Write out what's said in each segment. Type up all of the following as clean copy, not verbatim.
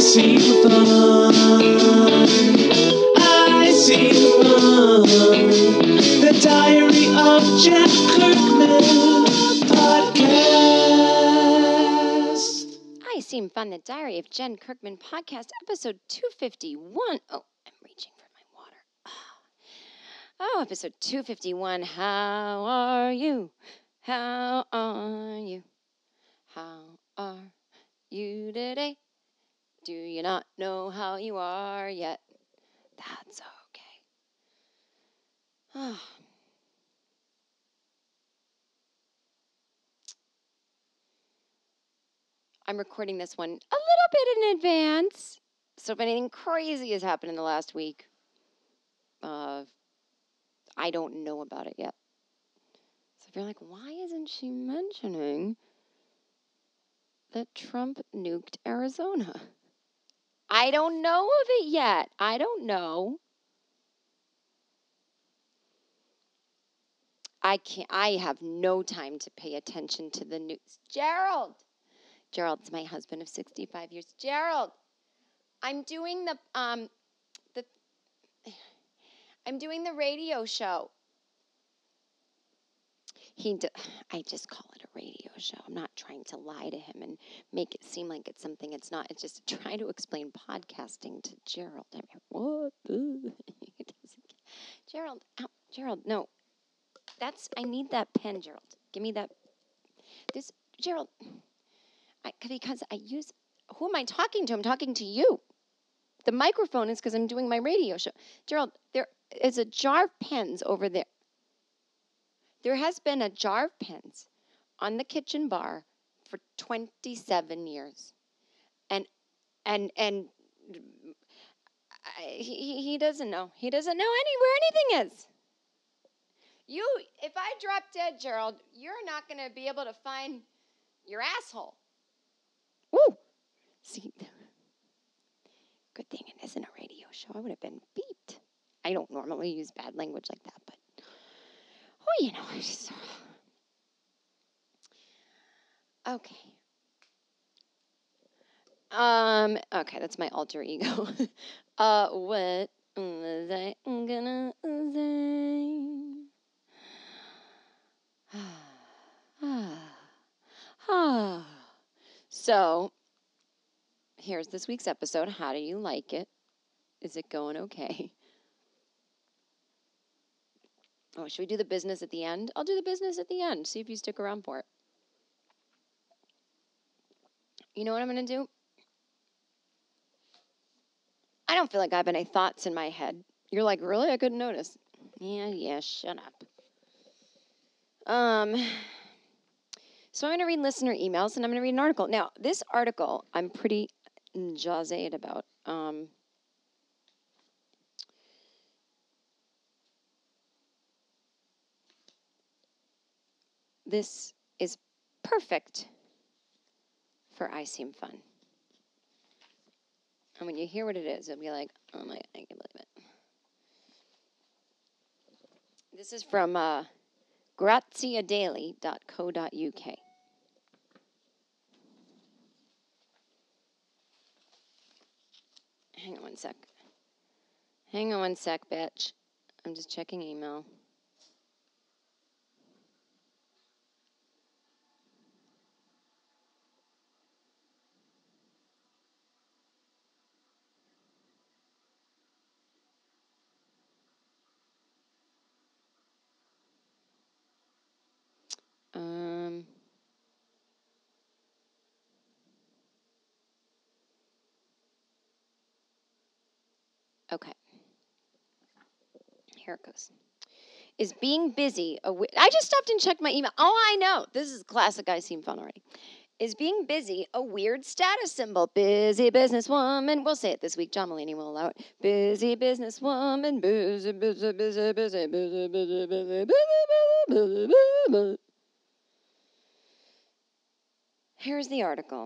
seem fun. I seem fun. The Diary of Jen Kirkman podcast. I Seem Fun, the Diary of Jen Kirkman podcast, episode 251. Oh, I'm reaching for my water. Oh, episode 251. How are you? How are you? How are you today? Do you not know how you are yet? That's okay. I'm recording this one a little bit in advance. So if anything crazy has happened in the last week, I don't know about it yet. So if you're like, why isn't she mentioning that Trump nuked Arizona? I don't know of it yet. I don't know. I have no time to pay attention to the news. Gerald's my husband of 65 years. Gerald, I'm doing the radio show. I just call it a radio show. I'm not trying to lie to him and make it seem like it's something it's not. It's just trying to explain podcasting to Gerald. I mean, what? Gerald, no. I need that pen, Gerald. Give me that. Gerald, who am I talking to? I'm talking to you. The microphone is because I'm doing my radio show. Gerald, there is a jar of pens over there. There has been a jar of pens on the kitchen bar for 27 years. And he doesn't know. He doesn't know where anything is. If I drop dead, Gerald, you're not going to be able to find your asshole. Woo! See, good thing it isn't a radio show. I would have been beeped. I don't normally use bad language like that, but I just... Okay. Okay, that's my alter ego. What was I gonna say? So, here's this week's episode. How do you like it? Is it going okay? Oh, should we do the business at the end? I'll do the business at the end. See if you stick around for it. You know what I'm going to do? I don't feel like I have any thoughts in my head. You're like, really? I couldn't notice. Yeah, shut up. So I'm going to read listener emails, and I'm going to read an article. Now, this article, I'm pretty jazzed about. This is perfect for I Seem Fun. And when you hear what it is, you'll be like, oh my, I can't believe it. This is from graziadaily.co.uk. Hang on one sec, bitch. I'm just checking email. Okay. Here it goes. Is being busy I just stopped and checked my email. Oh, I know. This is classic I Seem Fun already. Is being busy a weird status symbol? Busy businesswoman. We'll say it this week. John Mulaney will allow it. Busy businesswoman. Busy, busy, busy, busy, busy, busy, busy, busy, busy. Here's the article.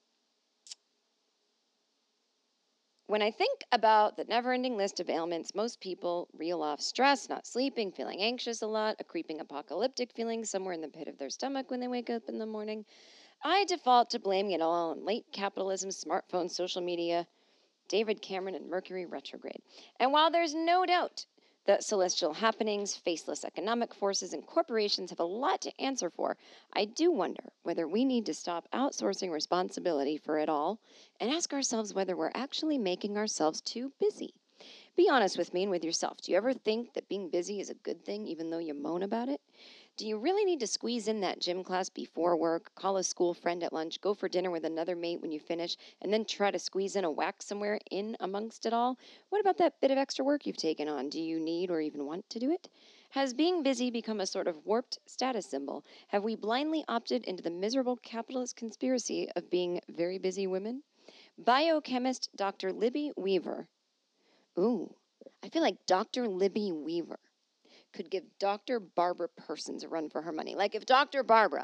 When I think about the never-ending list of ailments most people reel off: stress, not sleeping, feeling anxious a lot, a creeping apocalyptic feeling somewhere in the pit of their stomach when they wake up in the morning, I default to blaming it all on late capitalism, smartphones, social media, David Cameron, and Mercury retrograde. And while there's no doubt that celestial happenings, faceless economic forces, and corporations have a lot to answer for, I do wonder whether we need to stop outsourcing responsibility for it all and ask ourselves whether we're actually making ourselves too busy. Be honest with me and with yourself. Do you ever think that being busy is a good thing even though you moan about it? Do you really need to squeeze in that gym class before work, call a school friend at lunch, go for dinner with another mate when you finish, and then try to squeeze in a whack somewhere in amongst it all? What about that bit of extra work you've taken on? Do you need or even want to do it? Has being busy become a sort of warped status symbol? Have we blindly opted into the miserable capitalist conspiracy of being very busy women? Biochemist Dr. Libby Weaver. Ooh, I feel like Dr. Libby Weaver could give Dr. Barbara Persons a run for her money. Like if Dr. Barbara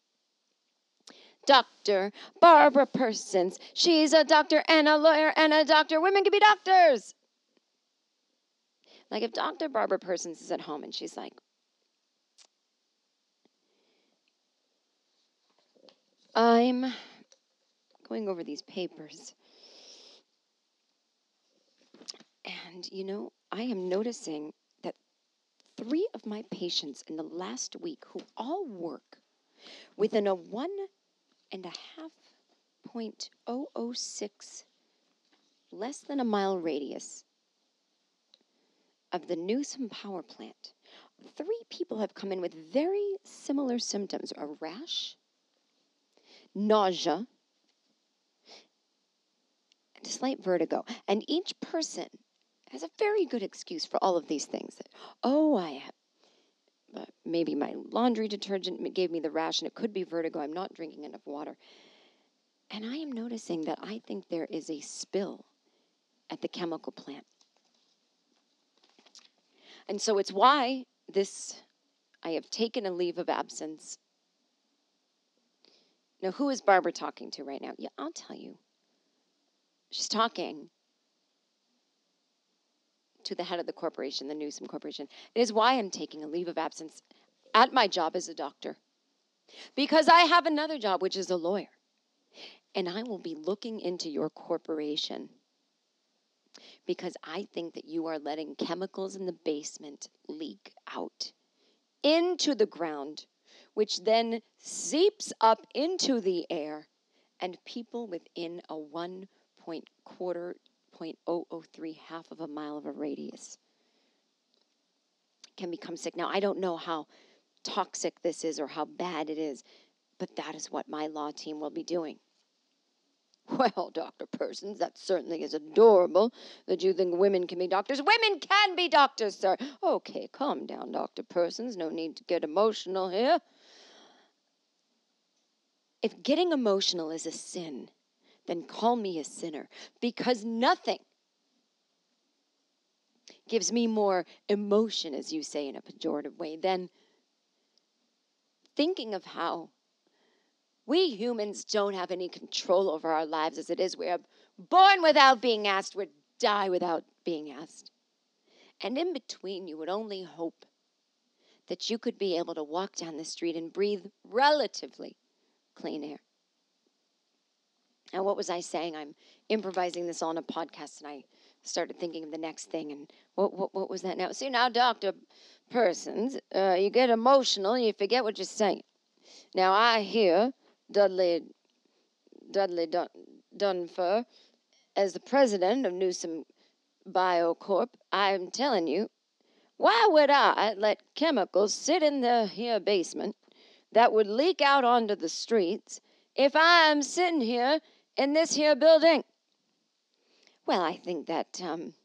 Persons, she's a doctor and a lawyer and a doctor. Women can be doctors. Like if Dr. Barbara Persons is at home and she's like, I'm going over these papers. And, I am noticing that 3 of my patients in the last week who all work within a 1.5.006 less than a mile radius of the Newsom power plant, 3 people have come in with very similar symptoms: a rash, nausea, and a slight vertigo. And each person has a very good excuse for all of these things. I have maybe my laundry detergent gave me the rash, and it could be vertigo. I'm not drinking enough water. And I am noticing that I think there is a spill at the chemical plant. And so it's why I have taken a leave of absence. Now, who is Barbara talking to right now? Yeah, I'll tell you. She's talking to the head of the corporation, the Newsom Corporation. It is why I'm taking a leave of absence at my job as a doctor. Because I have another job, which is a lawyer. And I will be looking into your corporation because I think that you are letting chemicals in the basement leak out into the ground, which then seeps up into the air, and people within a 1.003 half of a mile of a radius can become sick. Now, I don't know how toxic this is or how bad it is, but that is what my law team will be doing. Well, Dr. Persons, that certainly is adorable that you think women can be doctors. Women can be doctors, sir. Okay, calm down, Dr. Persons. No need to get emotional here. If getting emotional is a sin, then call me a sinner, because nothing gives me more emotion, as you say in a pejorative way, than thinking of how we humans don't have any control over our lives as it is. We are born without being asked. We die without being asked. And in between, you would only hope that you could be able to walk down the street and breathe relatively clean air. Now, what was I saying? I'm improvising this on a podcast, and I started thinking of the next thing. And what was that now? See, now, Dr. Persons, you get emotional, you forget what you're saying. Now, I hear Dudley Dunfer as the president of Newsom Biocorp. I'm telling you, why would I let chemicals sit in the here basement that would leak out onto the streets if I'm sitting here in this here building? Well, I think that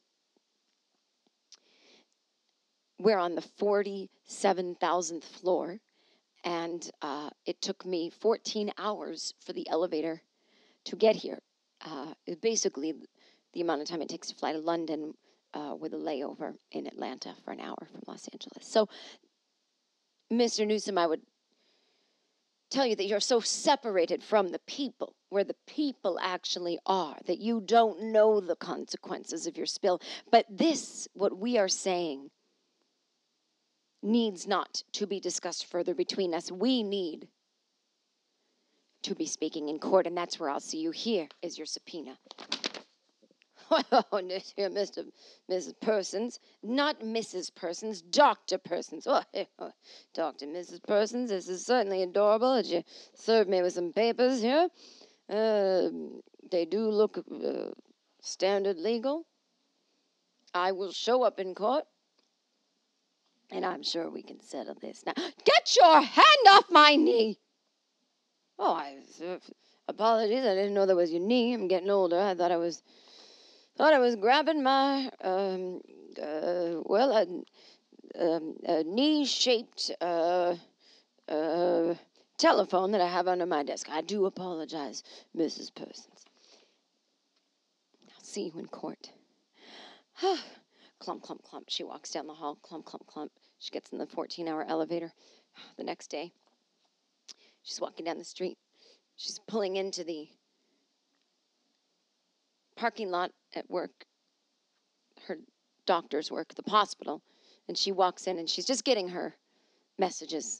we're on the 47,000th floor. And it took me 14 hours for the elevator to get here. Basically, the amount of time it takes to fly to London with a layover in Atlanta for an hour from Los Angeles. So, Mr. Newsom, I would tell you that you're so separated from the people, where the people actually are, that you don't know the consequences of your spill. But this, what we are saying, needs not to be discussed further between us. We need to be speaking in court, and that's where I'll see you. Here is your subpoena. Oh, dear Mrs. Persons, not Mrs. Persons, Dr. Persons. Oh, Dr. Mrs. Persons, this is certainly adorable that you served me with some papers here. They do look standard legal. I will show up in court, and I'm sure we can settle this now. Get your hand off my knee! Oh, apologies, I didn't know that was your knee. I'm getting older. I thought I was grabbing my, a knee-shaped telephone that I have under my desk. I do apologize, Mrs. Persons. I'll see you in court. Clump, clump, clump. She walks down the hall. Clump, clump, clump. She gets in the 14-hour elevator. The next day, she's walking down the street. She's pulling into the parking lot at work, her doctor's work, the hospital, and she walks in and she's just getting her messages.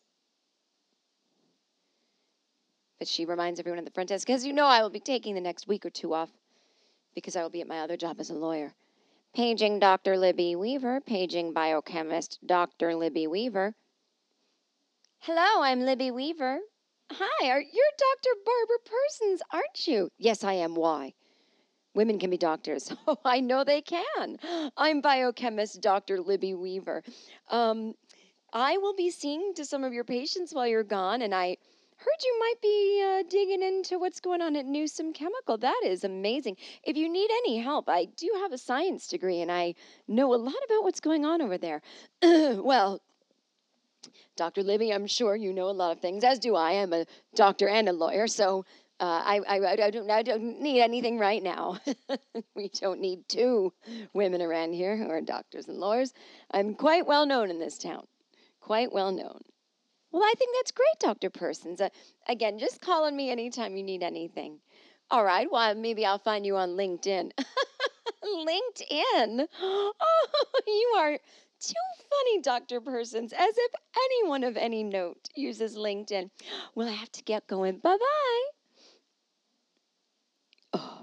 But she reminds everyone at the front desk, because you know I will be taking the next week or two off because I will be at my other job as a lawyer. Paging Dr. Libby Weaver, paging biochemist Dr. Libby Weaver. Hello, I'm Libby Weaver. Hi, you're Dr. Barbara Persons, aren't you? Yes, I am. Why? Women can be doctors. Oh, I know they can. I'm biochemist Dr. Libby Weaver. I will be seeing to some of your patients while you're gone, and I heard you might be digging into what's going on at Newsom Chemical. That is amazing. If you need any help, I do have a science degree, and I know a lot about what's going on over there. Well, Dr. Libby, I'm sure you know a lot of things, as do I. I'm a doctor and a lawyer, so I don't need anything right now. We don't need two women around here who are doctors and lawyers. I'm quite well known in this town. Quite well known. Well, I think that's great, Dr. Persons. Again, just call on me anytime you need anything. All right, well, maybe I'll find you on LinkedIn. LinkedIn? Oh, you are too funny, Dr. Persons, as if anyone of any note uses LinkedIn. Well, I have to get going. Bye-bye. Oh.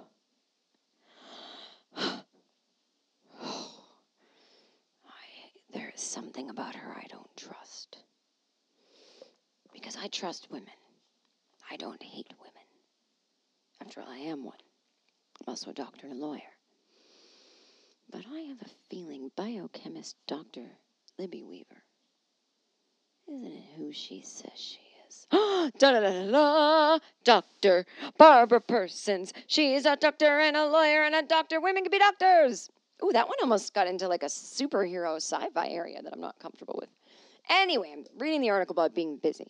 There is something about her I don't trust. Because I trust women. I don't hate women. After all, I am one. I'm also a doctor and a lawyer. But I have a feeling biochemist Dr. Libby Weaver isn't it who she says she is. Da-da-da-da-da! Dr. Barbara Persons. She's a doctor and a lawyer and a doctor. Women can be doctors. Ooh, that one almost got into like a superhero sci-fi area that I'm not comfortable with. Anyway, I'm reading the article about being busy.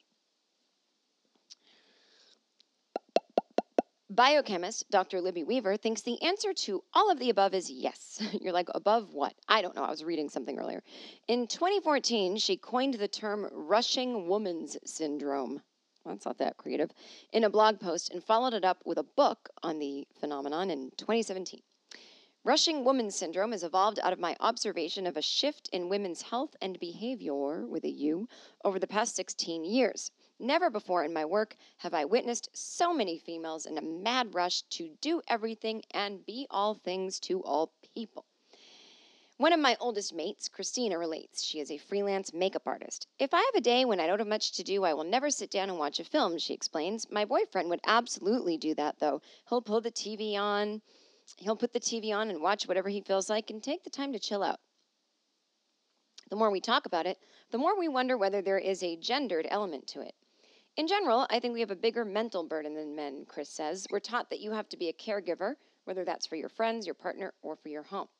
Biochemist Dr. Libby Weaver thinks the answer to all of the above is yes. You're like, above what? I don't know. I was reading something earlier. In 2014, she coined the term rushing woman's syndrome. Well, that's not that creative. In a blog post, and followed it up with a book on the phenomenon in 2017. Rushing woman's syndrome has evolved out of my observation of a shift in women's health and behavior, with a U, over the past 16 years. Never before in my work have I witnessed so many females in a mad rush to do everything and be all things to all people. One of my oldest mates, Christina, relates. She is a freelance makeup artist. If I have a day when I don't have much to do, I will never sit down and watch a film, she explains. My boyfriend would absolutely do that, though. He'll put the TV on and watch whatever he feels like and take the time to chill out. The more we talk about it, the more we wonder whether there is a gendered element to it. In general, I think we have a bigger mental burden than men, Chris says. We're taught that you have to be a caregiver, whether that's for your friends, your partner, or for your home.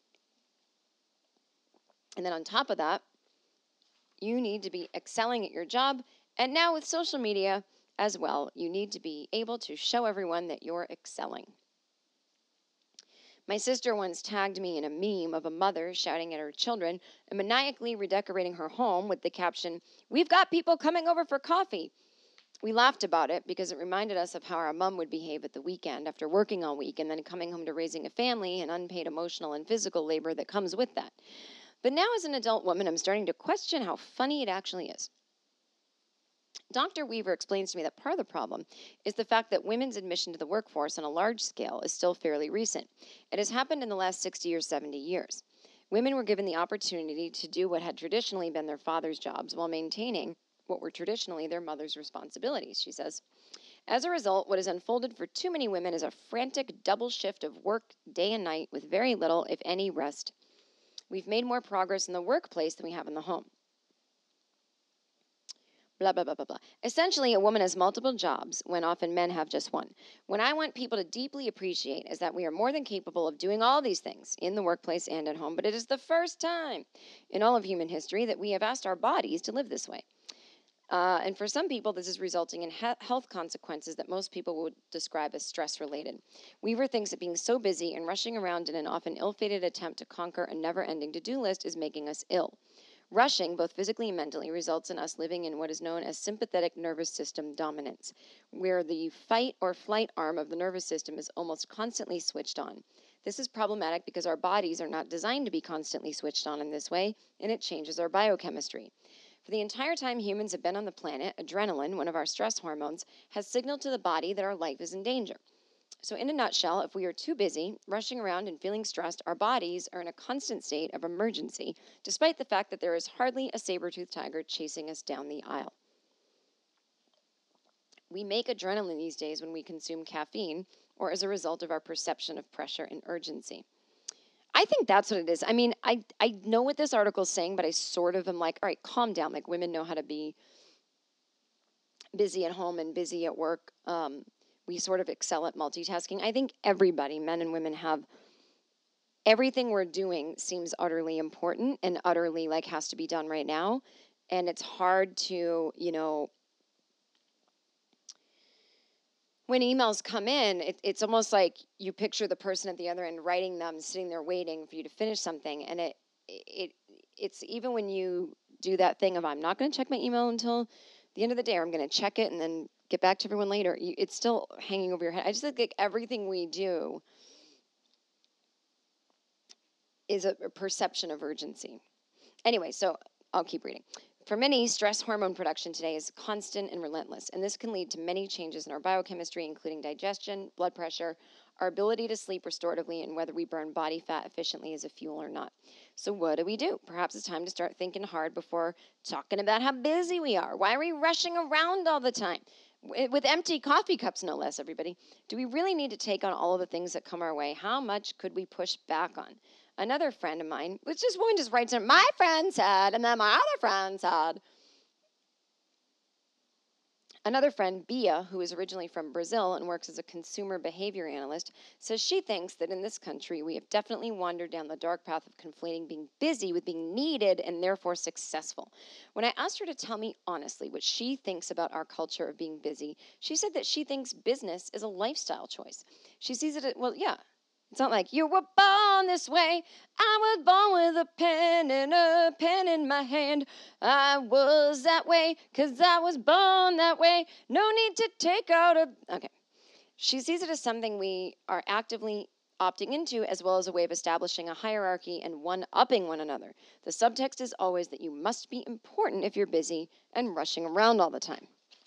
And then on top of that, you need to be excelling at your job. And now with social media as well, you need to be able to show everyone that you're excelling. My sister once tagged me in a meme of a mother shouting at her children and maniacally redecorating her home with the caption, "We've got people coming over for coffee." We laughed about it because it reminded us of how our mom would behave at the weekend after working all week and then coming home to raising a family and unpaid emotional and physical labor that comes with that. But now as an adult woman, I'm starting to question how funny it actually is. Dr. Weaver explains to me that part of the problem is the fact that women's admission to the workforce on a large scale is still fairly recent. It has happened in the last 60 or 70 years. Women were given the opportunity to do what had traditionally been their father's jobs while maintaining what were traditionally their mother's responsibilities, she says. As a result, what has unfolded for too many women is a frantic double shift of work day and night with very little, if any, rest. We've made more progress in the workplace than we have in the home. Blah, blah, blah, blah, blah. Essentially, a woman has multiple jobs when often men have just one. What I want people to deeply appreciate is that we are more than capable of doing all these things in the workplace and at home, but it is the first time in all of human history that we have asked our bodies to live this way. And for some people, this is resulting in health consequences that most people would describe as stress-related. Weaver thinks that being so busy and rushing around in an often ill-fated attempt to conquer a never-ending to-do list is making us ill. Rushing, both physically and mentally, results in us living in what is known as sympathetic nervous system dominance, where the fight or flight arm of the nervous system is almost constantly switched on. This is problematic because our bodies are not designed to be constantly switched on in this way, and it changes our biochemistry. For the entire time humans have been on the planet, adrenaline, one of our stress hormones, has signaled to the body that our life is in danger. So in a nutshell, if we are too busy, rushing around and feeling stressed, our bodies are in a constant state of emergency, despite the fact that there is hardly a saber-toothed tiger chasing us down the aisle. We make adrenaline these days when we consume caffeine or as a result of our perception of pressure and urgency. I think that's what it is. I mean, I know what this article is saying, but I sort of am like, all right, calm down. Like, women know how to be busy at home and busy at work. We sort of excel at multitasking. I think everybody, men and women, have everything we're doing seems utterly important and utterly like has to be done right now. And it's hard to, when emails come in, it's almost like you picture the person at the other end writing them, sitting there waiting for you to finish something. And it's even when you do that thing of, I'm not going to check my email until the end of the day, or I'm going to check it and then get back to everyone later. It's still hanging over your head. I just think like everything we do is a perception of urgency. Anyway, so I'll keep reading. For many, stress hormone production today is constant and relentless, and this can lead to many changes in our biochemistry, including digestion, blood pressure, our ability to sleep restoratively, and whether we burn body fat efficiently as a fuel or not. So what do we do? Perhaps it's time to start thinking hard before talking about how busy we are. Why are we rushing around all the time? With empty coffee cups, no less, everybody. Do we really need to take on all of the things that come our way? How much could we push back on? Another friend of mine, which just one just writes in, my friend said, and then my other friend said. Another friend, Bia, who is originally from Brazil and works as a consumer behavior analyst, says she thinks that in this country we have definitely wandered down the dark path of conflating being busy with being needed and therefore successful. When I asked her to tell me honestly what she thinks about our culture of being busy, she said that she thinks business is a lifestyle choice. She sees it, it's not like you were born this way. I was born with a pen in my hand. I was that way because I was born that way. No need to take out a... Okay. She sees it as something we are actively opting into, as well as a way of establishing a hierarchy and one-upping one another. The subtext is always that you must be important if you're busy and rushing around all the time.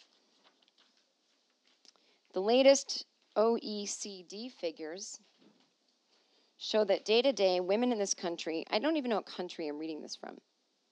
The latest OECD figures show that day to day, women in this country, I don't even know what country I'm reading this from.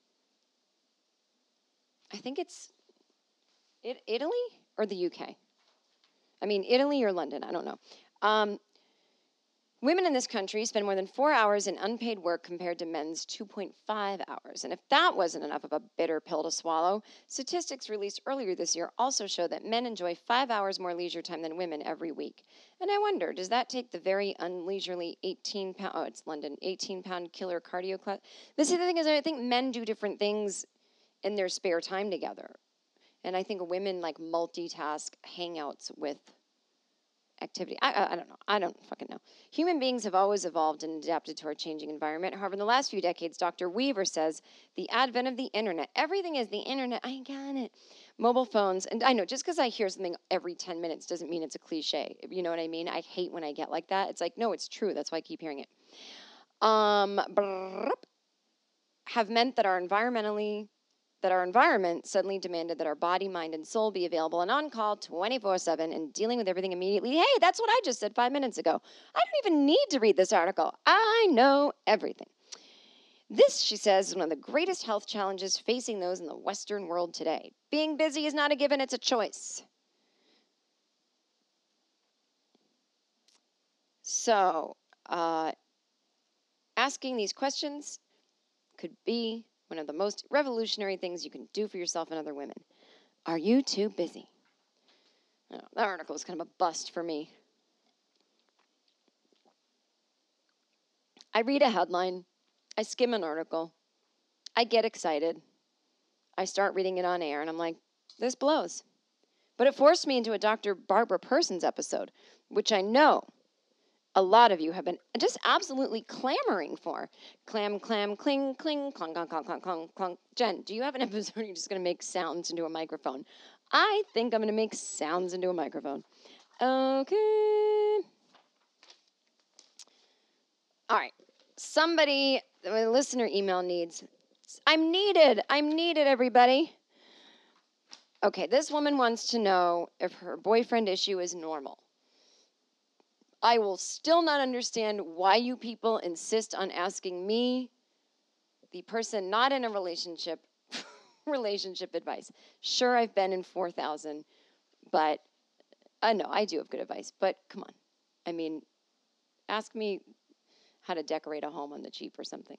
I think it's Italy or the UK. I mean, Italy or London, I don't know. Women in this country spend more than 4 hours in unpaid work compared to men's 2.5 hours. And if that wasn't enough of a bitter pill to swallow, statistics released earlier this year also show that men enjoy 5 hours more leisure time than women every week. And I wonder, does that take the very unleisurely 18-pound killer cardio class? The thing is, I think men do different things in their spare time together. And I think women like multitask hangouts with activity. I don't know. I don't fucking know. Human beings have always evolved and adapted to our changing environment. However, in the last few decades, Dr. Weaver says the advent of the internet, everything is the internet. I got it. Mobile phones, and I know just because I hear something every 10 minutes doesn't mean it's a cliche. You know what I mean? I hate when I get like that. It's like, no, it's true. That's why I keep hearing it. Have meant that our environmentally that our environment suddenly demanded that our body, mind, and soul be available and on call 24/7 and dealing with everything immediately. Hey, that's what I just said 5 minutes ago. I don't even need to read this article. I know everything. This, she says, is one of the greatest health challenges facing those in the Western world today. Being busy is not a given, it's a choice. So, asking these questions could be one of the most revolutionary things you can do for yourself and other women. Are you too busy? Oh, that article was kind of a bust for me. I read a headline, I skim an article, I get excited, I start reading it on air, and I'm like, this blows. But it forced me into a Dr. Barbara Persons episode, which I know a lot of you have been just absolutely clamoring for. Clam, clam, cling, cling, clunk, clunk, clunk, clunk, clunk, clunk. Jen, do you have an episode where you're just going to make sounds into a microphone? I think I'm going to make sounds into a microphone. Okay. All right. Somebody, a listener email needs, I'm needed, everybody. Okay, this woman wants to know if her boyfriend issue is normal. I will still not understand why you people insist on asking me, the person not in a relationship, relationship advice. Sure, I've been in 4,000, but no, I do have good advice. But come on. I mean, ask me how to decorate a home on the cheap or something.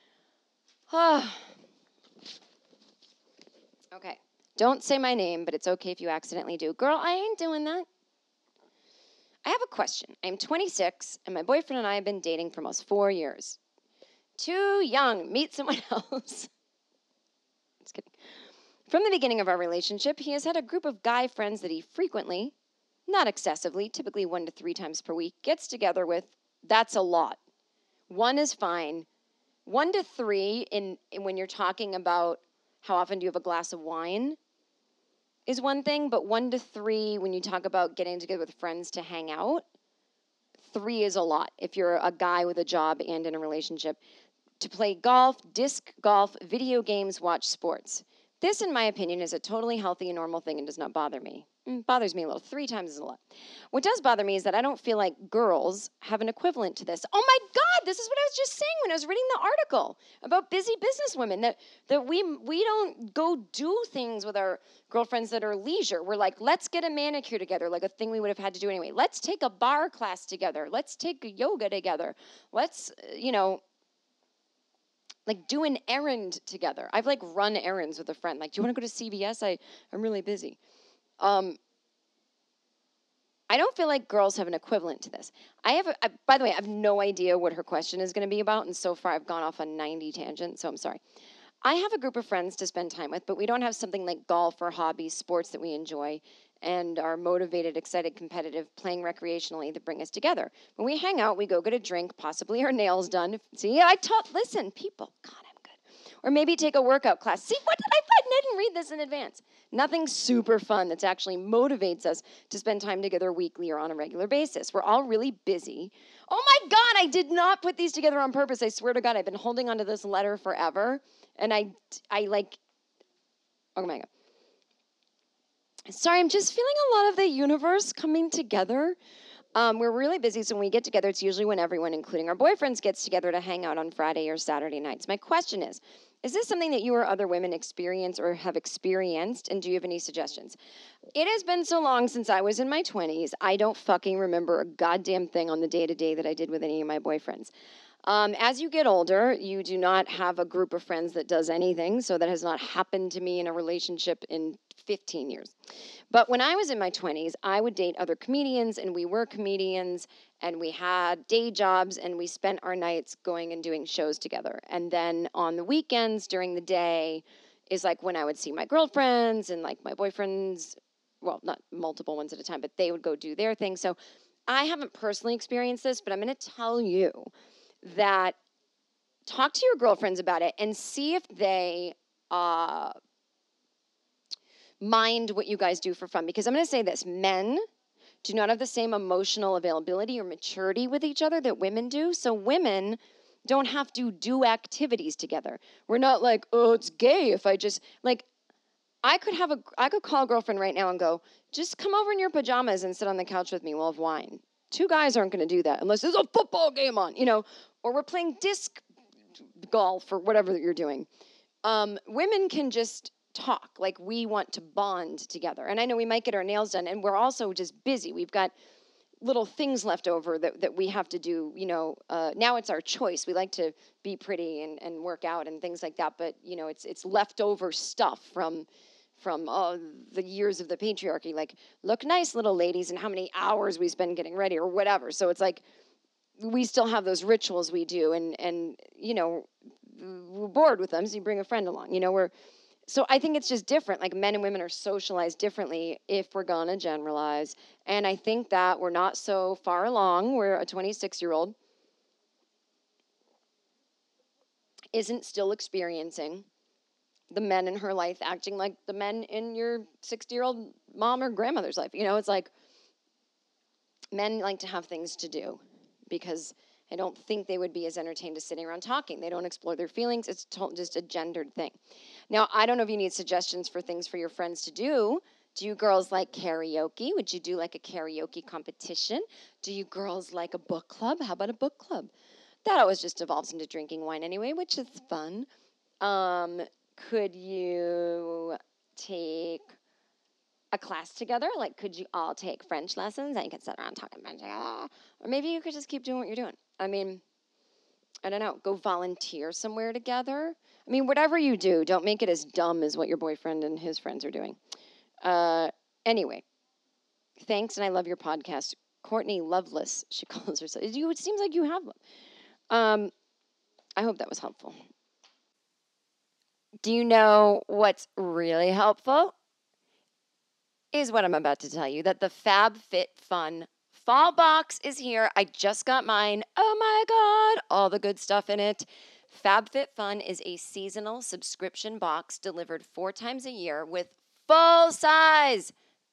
Okay. Don't say my name, but it's okay if you accidentally do. Girl, I ain't doing that. I have a question. I'm 26, and my boyfriend and I have been dating for almost 4 years. Too young. Meet someone else. Just kidding. From the beginning of our relationship, he has had a group of guy friends that he frequently, not excessively, typically 1 to 3 times per week, gets together with. That's a lot. 1 is fine. 1 to 3, in when you're talking about how often do you have a glass of wine, is one thing, but 1 to 3, when you talk about getting together with friends to hang out, 3 is a lot if you're a guy with a job and in a relationship. To play golf, disc golf, video games, watch sports. This, in my opinion, is a totally healthy and normal thing and does not bother me. Bothers me a little. 3 times is a lot. What does bother me is that I don't feel like girls have an equivalent to this. Oh my God, this is what I was just saying when I was reading the article about busy businesswomen, that we don't go do things with our girlfriends that are leisure. We're like, let's get a manicure together, like a thing we would have had to do anyway. Let's take a bar class together. Let's take yoga together. Let's, like do an errand together. I've like run errands with a friend. Like, do you want to go to CVS? I'm really busy. I don't feel like girls have an equivalent to this. By the way, I have no idea what her question is going to be about, and so far I've gone off on 90 tangents, so I'm sorry. I have a group of friends to spend time with, but we don't have something like golf or hobbies, sports that we enjoy, and are motivated, excited, competitive, playing recreationally that bring us together. When we hang out, we go get a drink, possibly our nails done. See, listen, people, God, I'm good. Or maybe take a workout class. See, what did I find? I didn't read this in advance. Nothing super fun that's actually motivates us to spend time together weekly or on a regular basis. We're all really busy. Oh my God, I did not put these together on purpose. I swear to God, I've been holding onto this letter forever. And I like, oh my God. Sorry, I'm just feeling a lot of the universe coming together. We're really busy, so when we get together, it's usually when everyone, including our boyfriends, gets together to hang out on Friday or Saturday nights. My question is this something that you or other women experience or have experienced, and do you have any suggestions? It has been so long since I was in my 20s, I don't fucking remember a goddamn thing on the day-to-day that I did with any of my boyfriends. As you get older, you do not have a group of friends that does anything, so that has not happened to me in a relationship in 15 years. But when I was in my 20s, I would date other comedians, and we were comedians, and we had day jobs, and we spent our nights going and doing shows together. And then on the weekends during the day is like when I would see my girlfriends and like my boyfriends, well, not multiple ones at a time, but they would go do their thing. So I haven't personally experienced this, but I'm going to tell you that talk to your girlfriends about it and see if they mind what you guys do for fun. Because I'm going to say this, men do not have the same emotional availability or maturity with each other that women do. So women don't have to do activities together. We're not like, oh, it's gay if I just, like, I could call a girlfriend right now and go, just come over in your pajamas and sit on the couch with me. We'll have wine. Two guys aren't going to do that unless there's a football game on, or we're playing disc golf or whatever you're doing. Women can just talk. Like, we want to bond together. And I know we might get our nails done, and we're also just busy. We've got little things left over that we have to do, now it's our choice. We like to be pretty and work out and things like that, but it's leftover stuff from the years of the patriarchy, like, look nice, little ladies, and how many hours we spend getting ready or whatever. So it's like we still have those rituals we do, and we're bored with them, so you bring a friend along. So I think it's just different. Like, men and women are socialized differently, if we're going to generalize. And I think that we're not so far along where a 26-year-old isn't still experiencing the men in her life acting like the men in your 60-year-old mom or grandmother's life. It's like men like to have things to do because I don't think they would be as entertained as sitting around talking. They don't explore their feelings. It's just a gendered thing. Now, I don't know if you need suggestions for things for your friends to do. Do you girls like karaoke? Would you do like a karaoke competition? Do you girls like a book club? How about a book club? That always just evolves into drinking wine anyway, which is fun. Could you take a class together? Like, could you all take French lessons and you could sit around talking French? Or maybe you could just keep doing what you're doing. I mean, I don't know, go volunteer somewhere together. I mean, whatever you do, don't make it as dumb as what your boyfriend and his friends are doing. Anyway, thanks, and I love your podcast. Courtney Loveless, she calls herself. It seems like you have one. I hope that was helpful. Do you know what's really helpful? Is what I'm about to tell you, that the FabFitFun Fall Box is here. I just got mine. Oh my God, all the good stuff in it. FabFitFun is a seasonal subscription box delivered 4 times a year with full-size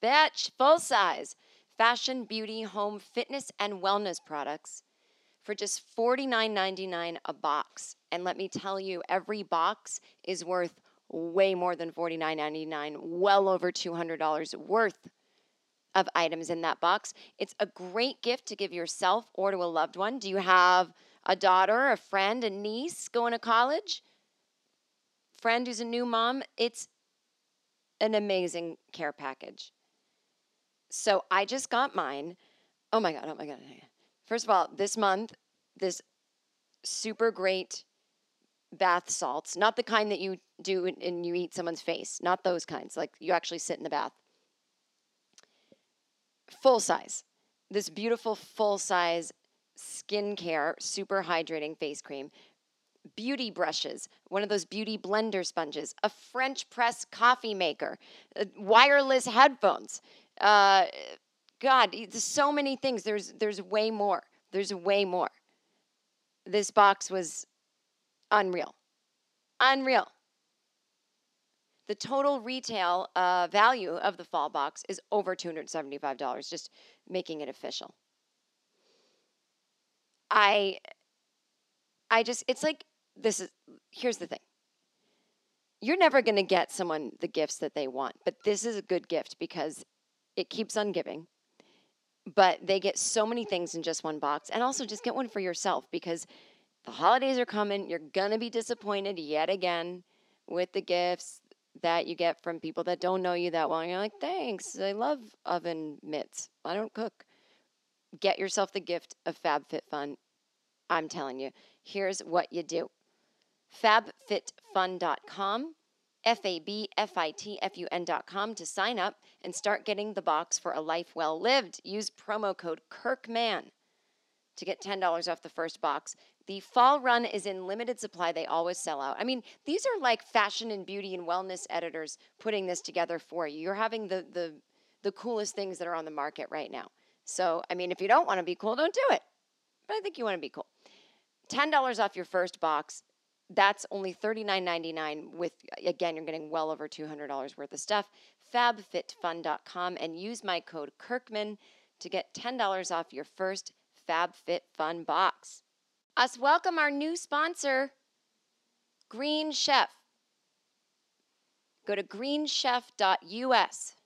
fashion, beauty, home, fitness, and wellness products for just $49.99 a box. And let me tell you, every box is worth way more than $49.99, well over $200 worth of items in that box. It's a great gift to give yourself or to a loved one. Do you have a daughter, a friend, a niece going to college? Friend who's a new mom? It's an amazing care package. So I just got mine. Oh my God. First of all, this month, this super great bath salts, not the kind that you do and you eat someone's face, not those kinds, like you actually sit in the bath. Full size. This beautiful full size skincare, super hydrating face cream. Beauty brushes, one of those beauty blender sponges, a French press coffee maker, wireless headphones. God, there's so many things. There's way more. There's way more. This box was unreal. Unreal. The total retail value of the fall box is over $275, just making it official. It's like, here's the thing. You're never going to get someone the gifts that they want, but this is a good gift because it keeps on giving. But they get so many things in just one box. And also just get one for yourself because the holidays are coming. You're going to be disappointed yet again with the gifts that you get from people that don't know you that well. And you're like, thanks, I love oven mitts. I don't cook. Get yourself the gift of FabFitFun. I'm telling you, here's what you do. FabFitFun.com, FabFitFun.com to sign up and start getting the box for a life well lived. Use promo code KirkMan to get $10 off the first box. The fall run is in limited supply. They always sell out. I mean, these are like fashion and beauty and wellness editors putting this together for you. You're having the coolest things that are on the market right now. So, I mean, if you don't want to be cool, don't do it. But I think you want to be cool. $10 off your first box. That's only $39.99 with, again, you're getting well over $200 worth of stuff. FabFitFun.com and use my code Kirkman to get $10 off your first FabFitFun box. Us welcome our new sponsor, Green Chef. Go to greenchef.us.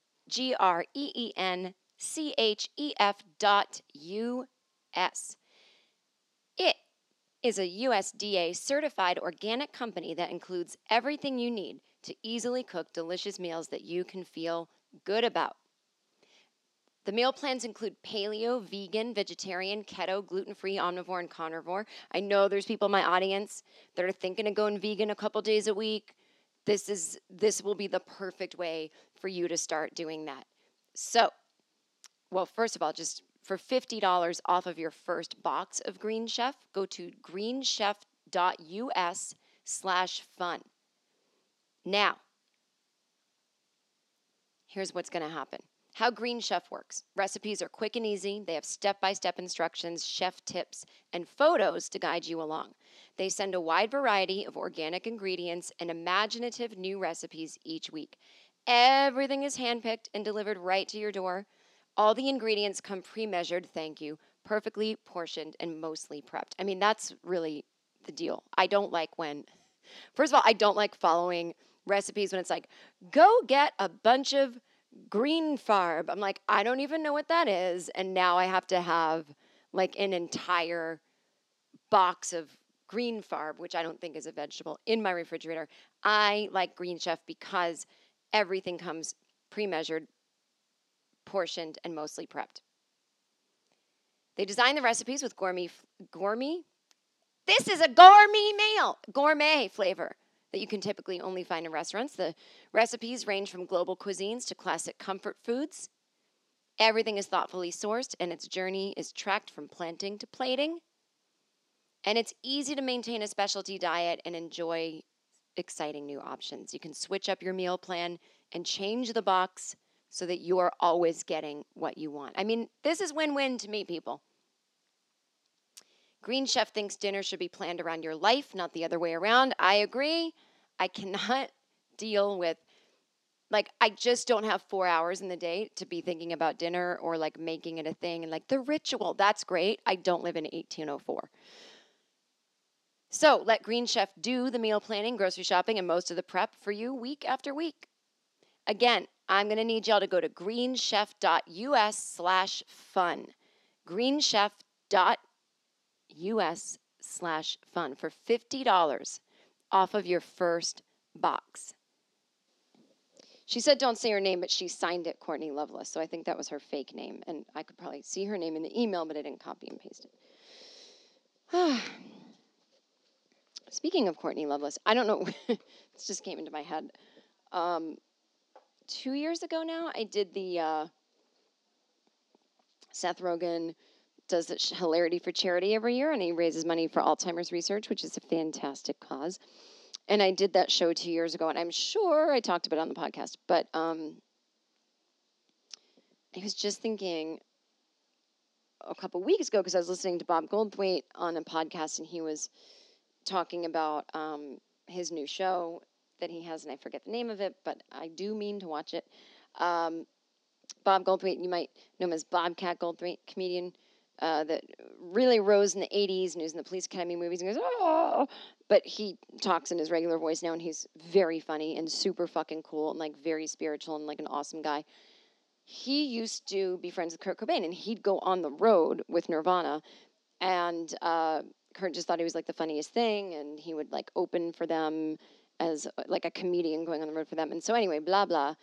GREENCHEF.US. It is a USDA certified organic company that includes everything you need to easily cook delicious meals that you can feel good about. The meal plans include paleo, vegan, vegetarian, keto, gluten-free, omnivore, and carnivore. I know there's people in my audience that are thinking of going vegan a couple days a week. This will be the perfect way for you to start doing that. So, well, first of all, just for $50 off of your first box of Green Chef, go to greenchef.us/fun. Now, here's what's going to happen. How Green Chef works. Recipes are quick and easy. They have step-by-step instructions, chef tips, and photos to guide you along. They send a wide variety of organic ingredients and imaginative new recipes each week. Everything is handpicked and delivered right to your door. All the ingredients come pre-measured, thank you, perfectly portioned and mostly prepped. I mean, that's really the deal. I don't like when, first of all, I don't like following recipes when it's like, go get a bunch of green farb. I'm like, I don't even know what that is. And now I have to have like an entire box of green farb, which I don't think is a vegetable, in my refrigerator. I like Green Chef because everything comes pre-measured, portioned, and mostly prepped. They design the recipes with gourmet. This is a gourmet flavor that you can typically only find in restaurants. The recipes range from global cuisines to classic comfort foods. Everything is thoughtfully sourced, and its journey is tracked from planting to plating. And it's easy to maintain a specialty diet and enjoy exciting new options. You can switch up your meal plan and change the box so that you are always getting what you want. I mean, this is win-win to me, people. Green Chef thinks dinner should be planned around your life, not the other way around. I agree. I cannot deal with, like, I just don't have 4 hours in the day to be thinking about dinner or, like, making it a thing. And, like, the ritual, that's great. I don't live in 1804. So let Green Chef do the meal planning, grocery shopping, and most of the prep for you week after week. Again, I'm going to need y'all to go to greenchef.us/fun. greenchef.us/fun for $50 off of your first box. She said don't say her name, but she signed it Courtney Loveless, so I think that was her fake name. And I could probably see her name in the email, but I didn't copy and paste it. Speaking of Courtney Loveless, I don't know, this just came into my head. 2 years ago now, I did the Seth Rogen does the Hilarity for Charity every year, and he raises money for Alzheimer's research, which is a fantastic cause. And I did that show 2 years ago, and I'm sure I talked about it on the podcast, but I was just thinking a couple weeks ago, because I was listening to Bob Goldthwait on a podcast, and he was talking about his new show that he has, and I forget the name of it, but I do mean to watch it. Bob Goldthwait, you might know him as Bobcat Goldthwait, comedian that really rose in the 80s, and he was in the Police Academy movies, and goes, oh! But he talks in his regular voice now, and he's very funny and super fucking cool and, like, very spiritual and, like, an awesome guy. He used to be friends with Kurt Cobain, and he'd go on the road with Nirvana, and Kurt just thought he was, like, the funniest thing, and he would, like, open for them as, like, a comedian going on the road for them. And so anyway, blah, blah.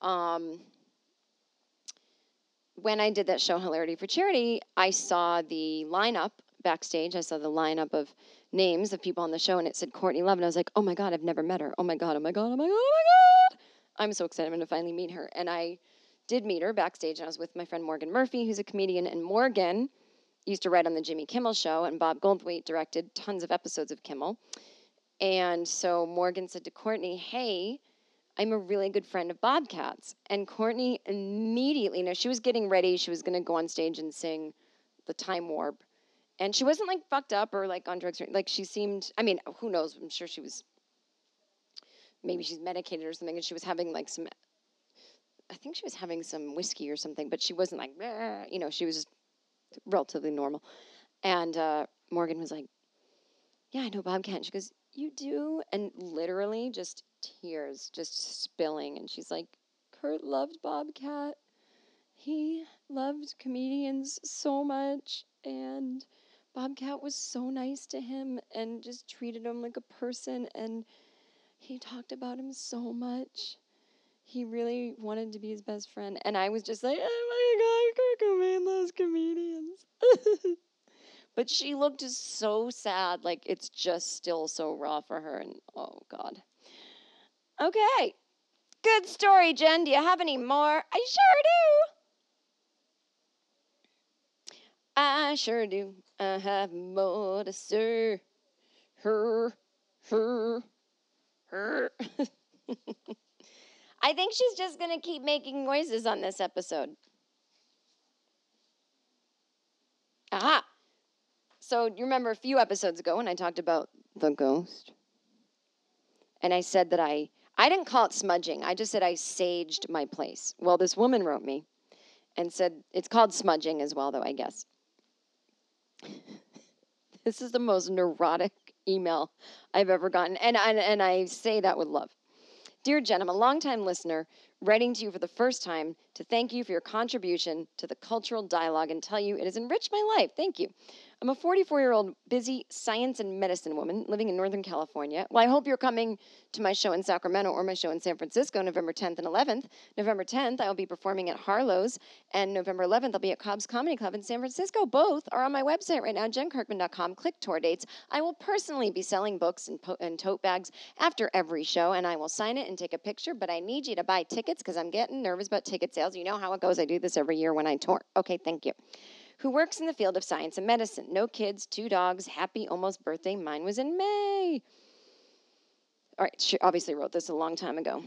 When I did that show, Hilarity for Charity, I saw the lineup backstage. I saw the lineup of names of people on the show, and it said Courtney Love, and I was like, oh, my God, I've never met her. Oh, my God, oh, my God, oh, my God, oh, my God. I'm so excited. I'm going to finally meet her. And I did meet her backstage, and I was with my friend Morgan Murphy, who's a comedian, and Morgan used to write on the Jimmy Kimmel Show, and Bob Goldthwait directed tons of episodes of Kimmel. And so Morgan said to Courtney, hey, I'm a really good friend of Bobcat's. And Courtney immediately, she was getting ready. She was going to go on stage and sing the Time Warp. And she wasn't, like, fucked up or, like, on drugs. Like, she seemed, I mean, who knows? I'm sure she was, maybe she's medicated or something. And she was having, like, I think she was having some whiskey or something. But she wasn't like, she was just relatively normal. And Morgan was like, yeah, I know Bobcat. And she goes, you do? And literally just tears just spilling. And she's like, Kurt loved Bobcat. He loved comedians so much. And Bobcat was so nice to him and just treated him like a person. And he talked about him so much. He really wanted to be his best friend. And I was just like, oh my God, Kurt Cobain loves comedians. But she looked just so sad, like it's just still so raw for her. And oh, God. Okay. Good story, Jen. Do you have any more? I sure do. I have more to say. Her. I think she's just going to keep making noises on this episode. Aha. So you remember a few episodes ago when I talked about the ghost? And I said that I didn't call it smudging. I just said I saged my place. Well, this woman wrote me and said it's called smudging as well, though, I guess. This is the most neurotic email I've ever gotten. And I say that with love. Dear Jen, I'm a longtime listener writing to you for the first time to thank you for your contribution to the cultural dialogue and tell you it has enriched my life. Thank you. I'm a 44-year-old busy science and medicine woman living in Northern California. Well, I hope you're coming to my show in Sacramento or my show in San Francisco, November 10th and 11th. November 10th, I'll be performing at Harlow's, and November 11th, I'll be at Cobb's Comedy Club in San Francisco. Both are on my website right now, jenkirkman.com. Click tour dates. I will personally be selling books and tote bags after every show, and I will sign it and take a picture, but I need you to buy tickets because I'm getting nervous about ticket sales. You know how it goes. I do this every year when I tour. Okay, thank you. Who works in the field of science and medicine. No kids, 2 dogs, happy almost birthday. Mine was in May. All right, she obviously wrote this a long time ago.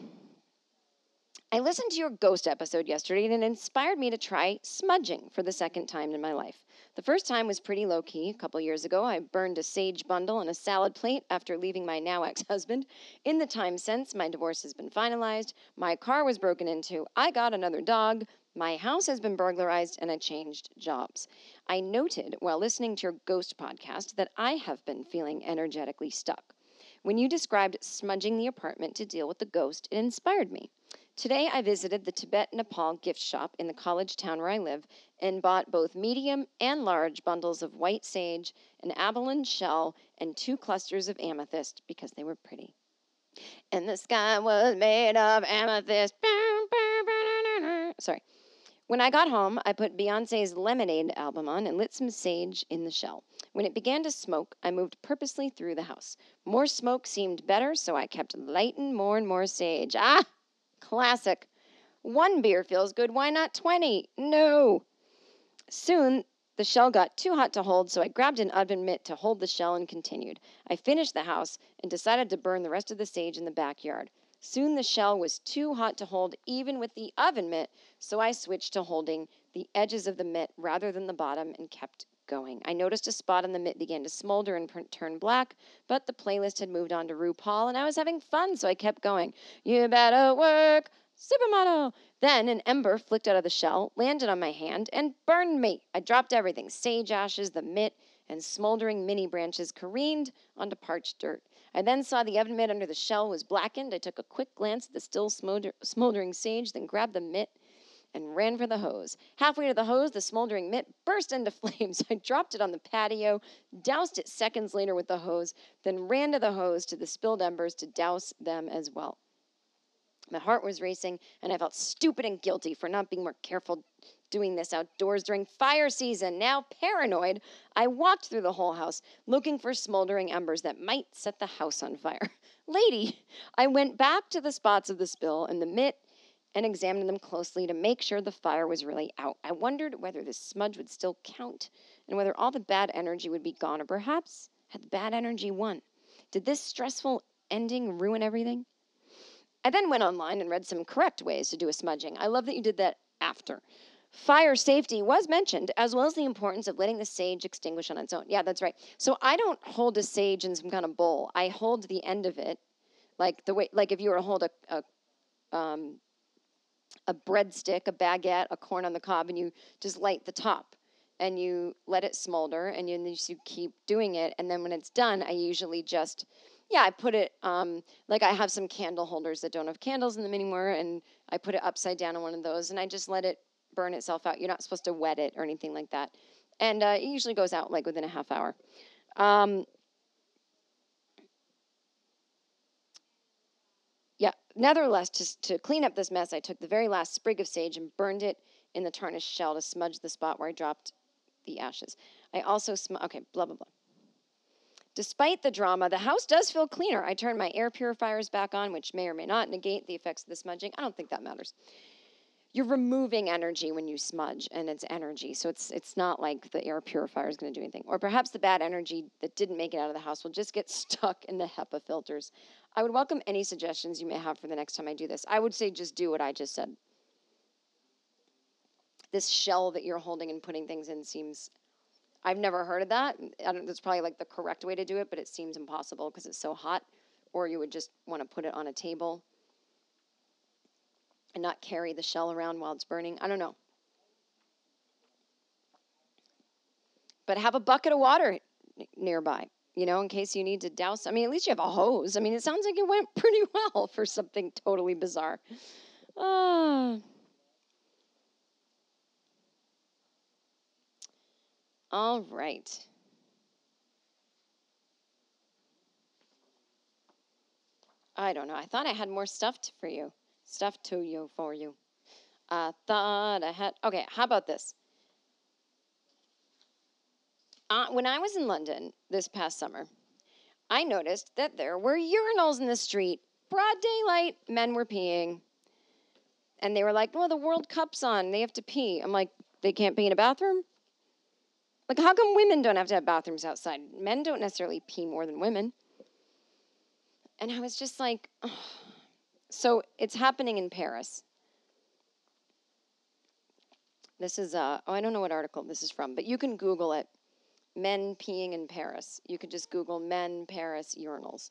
I listened to your ghost episode yesterday and it inspired me to try smudging for the second time in my life. The first time was pretty low-key. A couple years ago, I burned a sage bundle and a salad plate after leaving my now ex-husband. In the time since, my divorce has been finalized, my car was broken into, I got another dog, my house has been burglarized, and I changed jobs. I noted while listening to your ghost podcast that I have been feeling energetically stuck. When you described smudging the apartment to deal with the ghost, it inspired me. Today, I visited the Tibet Nepal gift shop in the college town where I live and bought both medium and large bundles of white sage, an abalone shell, and 2 clusters of amethyst because they were pretty. And the sky was made of amethyst. Sorry. When I got home, I put Beyoncé's Lemonade album on and lit some sage in the shell. When it began to smoke, I moved purposely through the house. More smoke seemed better, so I kept lighting more and more sage. Ah! Classic. 1 beer feels good, why not 20? No. Soon, the shell got too hot to hold, so I grabbed an oven mitt to hold the shell and continued. I finished the house and decided to burn the rest of the sage in the backyard. Soon the shell was too hot to hold even with the oven mitt, so I switched to holding the edges of the mitt rather than the bottom and kept going. I noticed a spot on the mitt began to smolder and turn black, but the playlist had moved on to RuPaul and I was having fun, so I kept going. You better work, supermodel. Then an ember flicked out of the shell, landed on my hand, and burned me. I dropped everything, sage ashes, the mitt, and smoldering mini branches careened onto parched dirt. I then saw the oven mitt under the shell was blackened. I took a quick glance at the still smoldering sage, then grabbed the mitt and ran for the hose. Halfway to the hose, the smoldering mitt burst into flames. I dropped it on the patio, doused it seconds later with the hose, then ran to the hose to the spilled embers to douse them as well. My heart was racing, and I felt stupid and guilty for not being more careful doing this outdoors during fire season. Now paranoid, I walked through the whole house looking for smoldering embers that might set the house on fire. Lady, I went back to the spots of the spill and the mitt and examined them closely to make sure the fire was really out. I wondered whether this smudge would still count and whether all the bad energy would be gone, or perhaps had the bad energy won. Did this stressful ending ruin everything? I then went online and read some correct ways to do a smudging. I love that you did that after. Fire safety was mentioned, as well as the importance of letting the sage extinguish on its own. Yeah, that's right. So I don't hold a sage in some kind of bowl. I hold the end of it, like the way, like if you were to hold a breadstick, a baguette, a corn on the cob, and you just light the top. and you let it smolder, and you keep doing it. And then when it's done, I usually just, I put it, like I have some candle holders that don't have candles in them anymore, and I put it upside down on one of those, and I just let it burn itself out. You're not supposed to wet it or anything like that. And it usually goes out like within a half hour. Nevertheless, to clean up this mess, I took the very last sprig of sage and burned it in the tarnished shell to smudge the spot where I dropped the ashes. I also okay, blah, blah, blah. Despite the drama, the house does feel cleaner. I turned my air purifiers back on, which may or may not negate the effects of the smudging. I don't think that matters. You're removing energy when you smudge, and it's energy, so it's not like the air purifier is going to do anything. Or perhaps the bad energy that didn't make it out of the house will just get stuck in the HEPA filters. I would welcome any suggestions you may have for the next time I do this. I would say just do what I just said. This shell that you're holding and putting things in seems... I've never heard of that. That's probably like the correct way to do it, but it seems impossible because it's so hot. Or you would just want to put it on a table and not carry the shell around while it's burning. I don't know. But have a bucket of water nearby, in case you need to douse. I mean, at least you have a hose. I mean, it sounds like it went pretty well for something totally bizarre. All right. I don't know. I thought I had more stuff for you. Stuff to you, for you. I thought I had... Okay, how about this? When I was in London this past summer, I noticed that there were urinals in the street. Broad daylight, men were peeing. And they were like, well, the World Cup's on. They have to pee. I'm like, they can't pee in a bathroom? Like, how come women don't have to have bathrooms outside? Men don't necessarily pee more than women. And I was just like, oh. So it's happening in Paris. This is, I don't know what article this is from, but you can Google it. Men peeing in Paris. You could just Google men Paris urinals.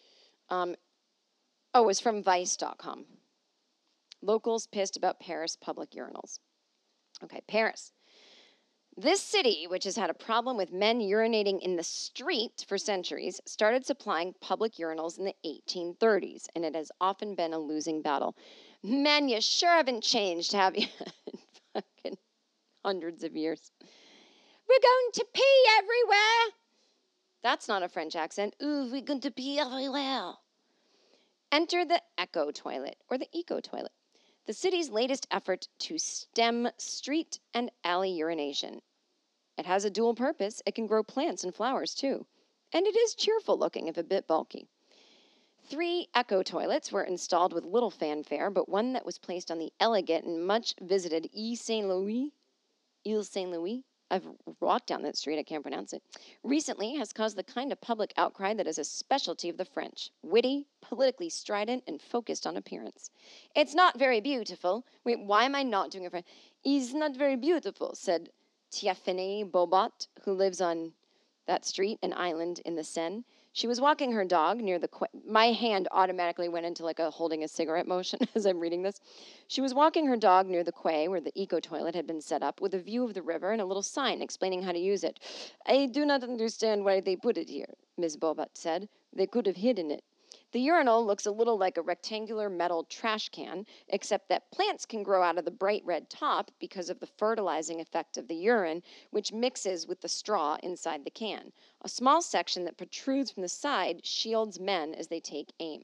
It's from Vice.com. Locals pissed about Paris public urinals. Okay, Paris. This city, which has had a problem with men urinating in the street for centuries, started supplying public urinals in the 1830s, and it has often been a losing battle. Men, you sure haven't changed, have you? In fucking hundreds of years. We're going to pee everywhere. That's not a French accent. Ooh, we're going to pee everywhere. Enter the Eco Toilet, or the Eco Toilet, the city's latest effort to stem street and alley urination. It has a dual purpose. It can grow plants and flowers, too. And it is cheerful looking, if a bit bulky. 3 Eco Toilets were installed with little fanfare, but one that was placed on the elegant and much visited Ile Saint-Louis, I've walked down that street, I can't pronounce it, recently has caused the kind of public outcry that is a specialty of the French. Witty, politically strident, and focused on appearance. It's not very beautiful. Wait, why am I not doing it for... It's not very beautiful, said Tiafene Bobot, who lives on that street, an island in the Seine. She was walking her dog near the quay. My hand automatically went into like a holding a cigarette motion as I'm reading this. She was walking her dog near the quay where the eco toilet had been set up with a view of the river and a little sign explaining how to use it. I do not understand why they put it here, Ms. Bobot said. They could have hidden it. The urinal looks a little like a rectangular metal trash can, except that plants can grow out of the bright red top because of the fertilizing effect of the urine, which mixes with the straw inside the can. A small section that protrudes from the side shields men as they take aim.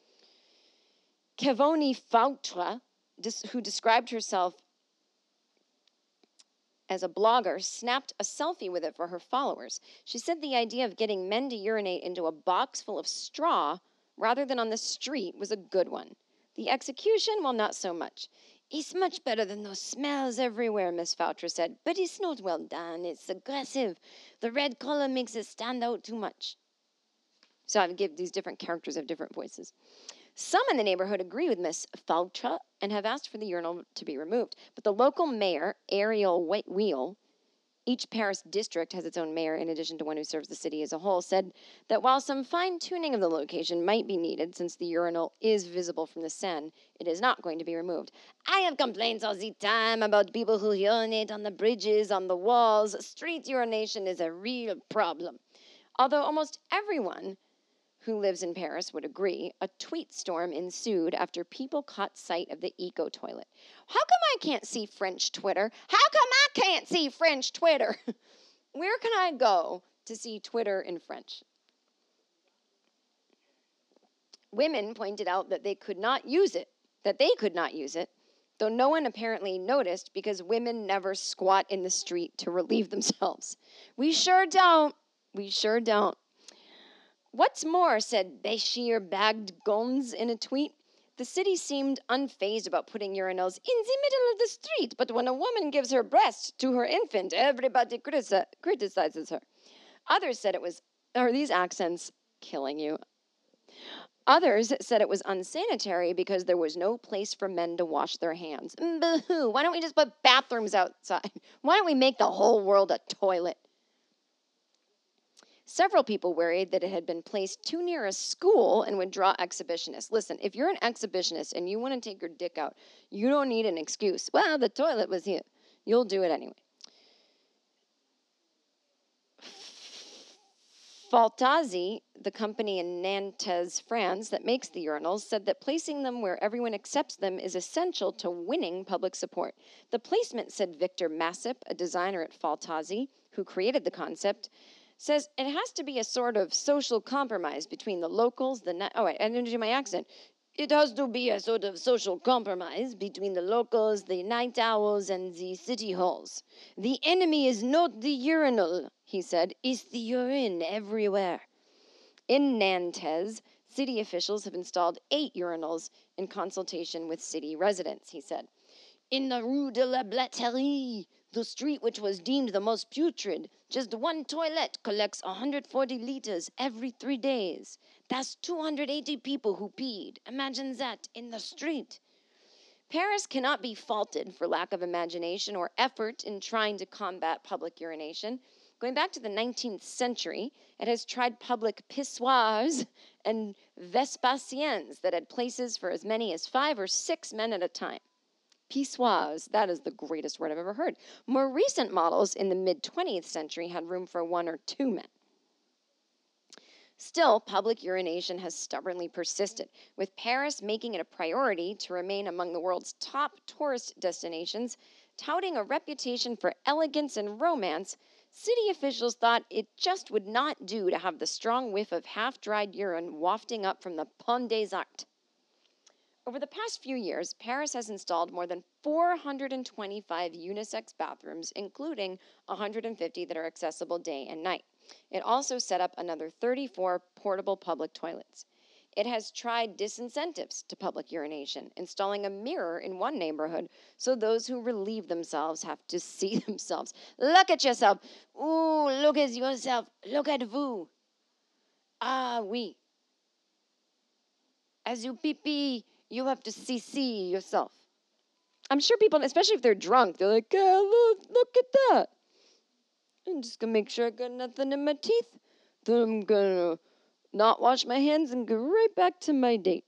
Kevoni Fautra, who described herself as a blogger, snapped a selfie with it for her followers. She said the idea of getting men to urinate into a box full of straw rather than on the street was a good one. The execution, well, not so much. It's much better than those smells everywhere, Miss Fautra said, but it's not well done. It's aggressive. The red color makes it stand out too much. So I give these different characters have different voices. Some in the neighborhood agree with Miss Fautra and have asked for the urinal to be removed, but the local mayor, Ariel Whitewheel, Each Paris district has its own mayor, in addition to one who serves the city as a whole, said that while some fine-tuning of the location might be needed, since the urinal is visible from the Seine, it is not going to be removed. I have complaints all the time about people who urinate on the bridges, on the walls. Street urination is a real problem. Although almost everyone who lives in Paris would agree, a tweet storm ensued after people caught sight of the eco-toilet. How come I can't see French Twitter? How come I can't see French Twitter? Where can I go to see Twitter in French? Women pointed out that they could not use it, though no one apparently noticed because women never squat in the street to relieve themselves. We sure don't. What's more, said Bashir Bagdgons in a tweet, the city seemed unfazed about putting urinals in the middle of the street, but when a woman gives her breast to her infant, everybody criticizes her. Others said it was, are these accents killing you? Others said it was unsanitary because there was no place for men to wash their hands. Boo-hoo, why don't we just put bathrooms outside? Why don't we make the whole world a toilet? Several people worried that it had been placed too near a school and would draw exhibitionists. Listen, if you're an exhibitionist and you want to take your dick out, you don't need an excuse. Well, the toilet was here. You'll do it anyway. Faltazi, the company in Nantes, France, that makes the urinals, said that placing them where everyone accepts them is essential to winning public support. The placement, said Victor Massip, a designer at Faltazi, who created the concept, says it has to be a sort of social compromise between the locals, I didn't do my accent. It has to be a sort of social compromise between the locals, the night owls, and the city halls. The enemy is not the urinal, he said, it's the urine everywhere. In Nantes, city officials have installed 8 urinals in consultation with city residents, he said. In the Rue de la Blatterie, the street which was deemed the most putrid, just one toilet collects 140 liters every 3 days. That's 280 people who peed. Imagine that in the street. Paris cannot be faulted for lack of imagination or effort in trying to combat public urination. Going back to the 19th century, it has tried public pissoirs and Vespasiens that had places for as many as 5 or 6 men at a time. Pissoirs, that is the greatest word I've ever heard. More recent models in the mid-20th century had room for 1 or 2 men. Still, public urination has stubbornly persisted, with Paris making it a priority to remain among the world's top tourist destinations. Touting a reputation for elegance and romance, city officials thought it just would not do to have the strong whiff of half-dried urine wafting up from the Pont des Arts. Over the past few years, Paris has installed more than 425 unisex bathrooms, including 150 that are accessible day and night. It also set up another 34 portable public toilets. It has tried disincentives to public urination, installing a mirror in one neighborhood so those who relieve themselves have to see themselves. Look at yourself. Ooh, look at yourself. Look at vous. Ah, oui. As you pee-pee, you have to see yourself. I'm sure people, especially if they're drunk, they're like, oh, look at that. I'm just going to make sure I got nothing in my teeth. Then I'm going to not wash my hands and go right back to my date.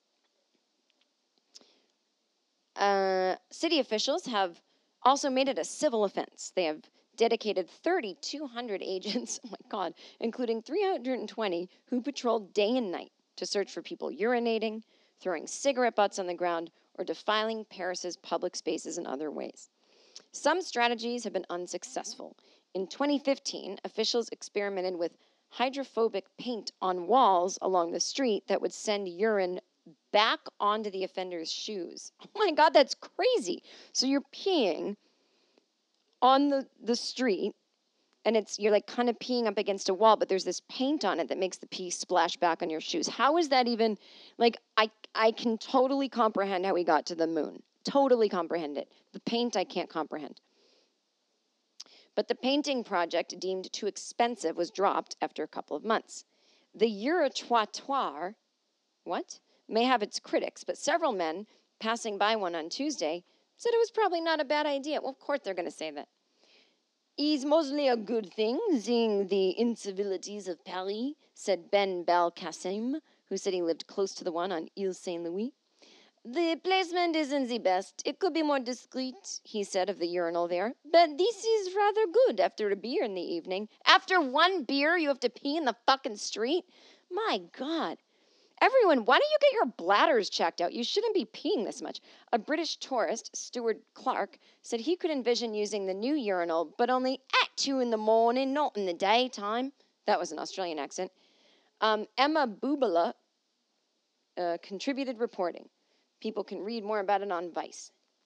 City officials have also made it a civil offense. They have dedicated 3,200 agents, oh my God, including 320 who patrol day and night to search for people urinating, throwing cigarette butts on the ground, or defiling Paris's public spaces in other ways. Some strategies have been unsuccessful. In 2015, officials experimented with hydrophobic paint on walls along the street that would send urine back onto the offender's shoes. Oh my God, that's crazy. So you're peeing on the street, and you're like kind of peeing up against a wall, but there's this paint on it that makes the pee splash back on your shoes. How is that even, like, I can totally comprehend how we got to the moon. Totally comprehend it. The paint I can't comprehend. But the painting project, deemed too expensive, was dropped after a couple of months. The Eurotrottoir, may have its critics, but several men passing by one on Tuesday said it was probably not a bad idea. Well, of course they're going to say that. It's mostly a good thing, seeing the incivilities of Paris, said Ben Belkacem, who said he lived close to the one on Ile Saint-Louis. The placement isn't the best. It could be more discreet, he said of the urinal there. But this is rather good after a beer in the evening. After one beer, you have to pee in the fucking street? My God. Everyone, why don't you get your bladders checked out? You shouldn't be peeing this much. A British tourist, Stuart Clark, said he could envision using the new urinal, but only at 2 in the morning, not in the daytime. That was an Australian accent. Emma Bubala contributed reporting. People can read more about it on Vice.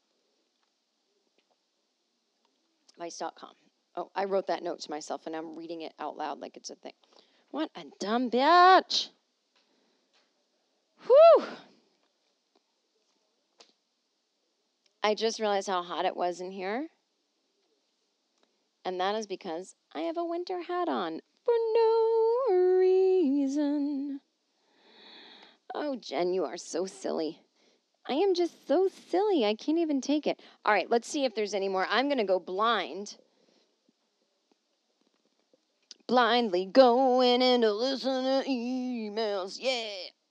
Vice.com. Oh, I wrote that note to myself, and I'm reading it out loud like it's a thing. What a dumb bitch. Whew. I just realized how hot it was in here. And that is because I have a winter hat on for no reason. Oh, Jen, you are so silly. I am just so silly. I can't even take it. All right, let's see if there's any more. I'm going to go blind. Blindly going in to listen to emails. Yeah.